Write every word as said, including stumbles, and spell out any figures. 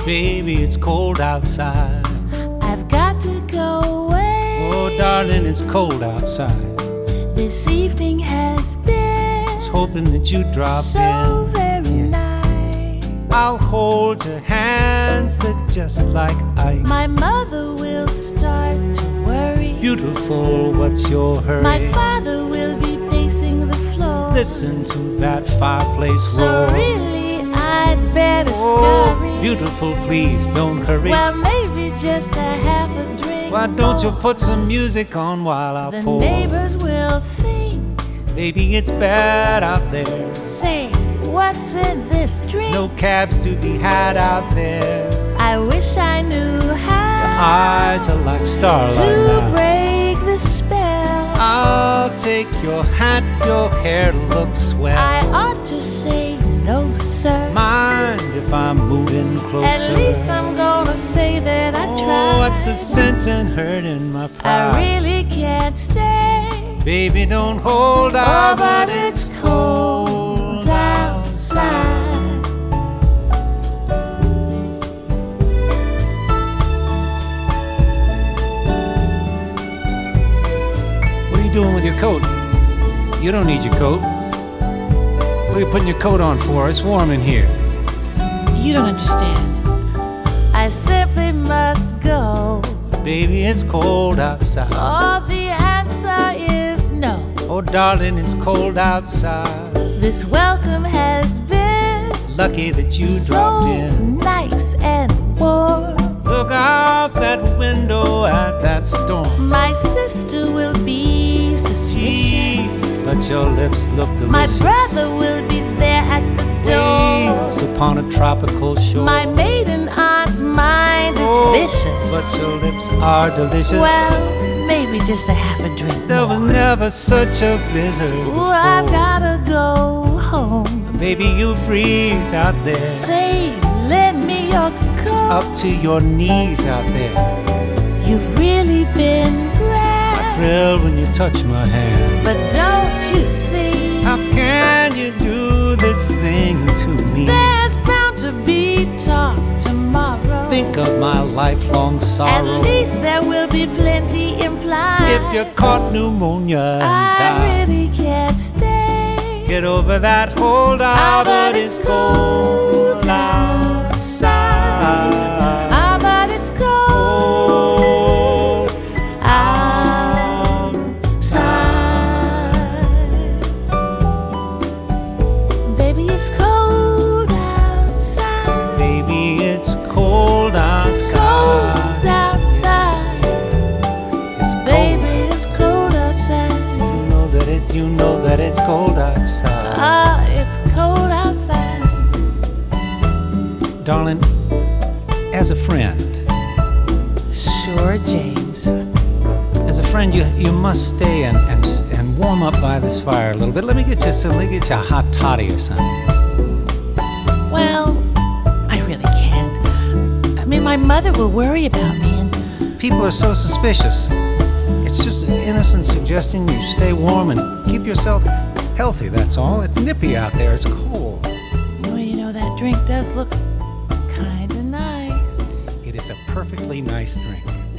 Baby, it's cold outside. I've got to go away. Oh, darling, it's cold outside. This evening has been I was hoping that you'd drop so in. very nice. I'll hold your hands, they're just like ice. My mother will start to worry. Beautiful, what's your hurry? My father will be pacing the floor. Listen to that fireplace So roar. really, I'd better Oh, scurry. beautiful, please don't hurry. Well, maybe just a half a drink. Why don't you more. put some music on while I The pour? neighbors will think, Baby, it's bad out there. say, what's in this drink? No cabs to be had out there. I wish I knew how Eyes are like starlight to now. break the spell. I'll take your hat, your hair looks swell. I ought to say no, sir. Mind if I'm moving closer? At least I'm gonna say that I tried. Oh, what's the sense in hurting my I pride? really can't stay. Baby, don't hold Oh, out, but it's cold outside. What are you doing with your coat? You don't need your coat. What are you putting your coat on for? It's warm in here. You don't understand. I simply must go. Baby, it's cold outside. Oh, the answer is no. Oh, darling, it's cold outside. This welcome has been Lucky that you so dropped in. nice and warm. Look out that window at that storm. My sister will be suspicious. Jeez, but your lips look My delicious. brother will be there at the door. Waves upon a tropical shore. My maiden aunt's mind is Oh, vicious. but your lips are delicious. Well, maybe just a half a drink There was more. never such a blizzard Ooh, before. I've gotta go home. Baby, you freeze out there. Say, lend me your It's coat. up to your knees out there. You've really been I grand. thrill when you touch my hand. But don't you see? How can you do this thing to me? There's bound to be talk tomorrow. Think of my lifelong sorrow. At least there will be plenty implied. If you caught pneumonia and I died, really can't stay. get over that hold out, but it's cold outside. Ah, but it's cold outside. Baby, it's cold outside. Baby, it's cold It's cold outside. outside. It's cold. Baby, it's cold outside. You know that it. You know that it's cold outside. Ah, it's cold outside. Darling, as a friend, Sure, James. as a friend, you you must stay and and and warm up by this fire a little bit. Let me get you some. Let me get you a hot toddy or something. Well, I really can't. I mean, my mother will worry about me, and People are so suspicious. It's just an innocent suggestion. You stay warm and keep yourself healthy. That's all. It's nippy out there. It's cold. well, you know, that drink does look kinda nice. It is a perfectly nice drink.